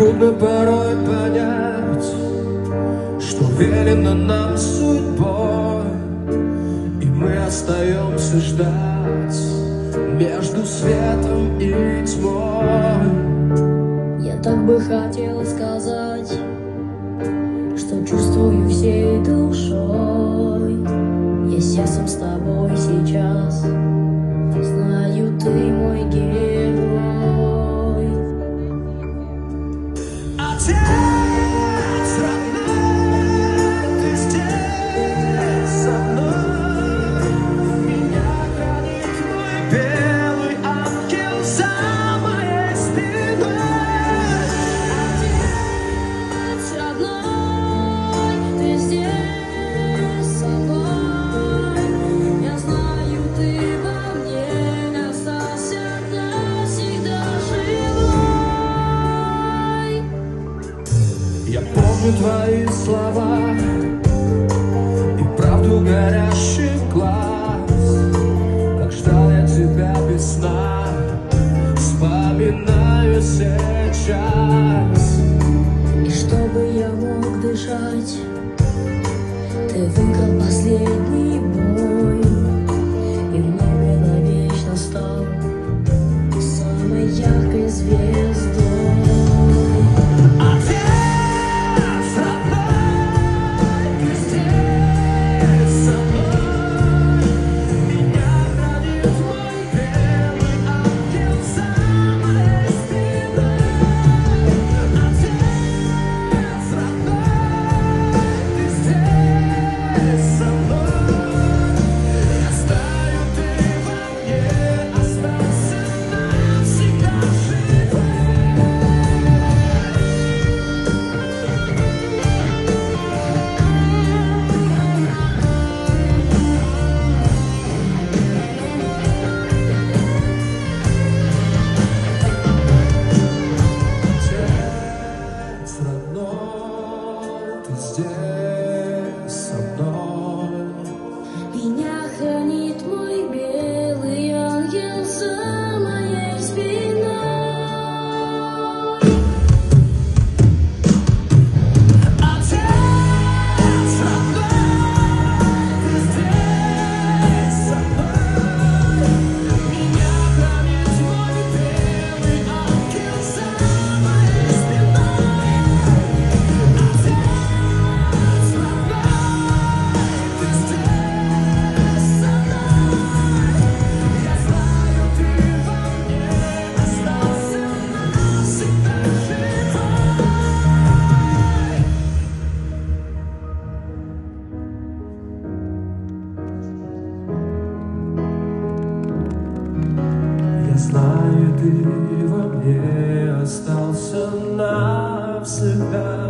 Трудно порой понять, что велено нам судьбой, и мы остаемся ждать между светом и тьмой. Я так бы хотела сказать, что чувствую всей душой. Я сердцем с тобой сейчас, знаю, ты мой герой. Отец родной, ты здесь со мной. Меня хранит мой белый ангел за моей спиной. Отец родной, ты здесь со мной. Я знаю, ты во мне остался навсегда живой. Я помню твои слова и правду горящих глаз. Как ждал я тебя без сна, вспоминаю сейчас. И чтобы я мог дышать, ты выиграл последний бой, и в небе навечно стал самой яркой звездой. Отец родной, ты здесь со мной. Меня хранит мой белый ангел за моей спиной. Отец родной, ты здесь со мной. Я знаю, ты во мне остался навсегда живой. Отец родной, ты здесь со мной. Меня хранит мой белый ангел за моей спиной. Отец родной, ты здесь со мной. Меня хранит мой белый ангел за моей спиной. Отец родной, ты здесь со мной. Я знаю, ты во мне остался навсегда живой. Я знаю, ты во мне остался навсегда.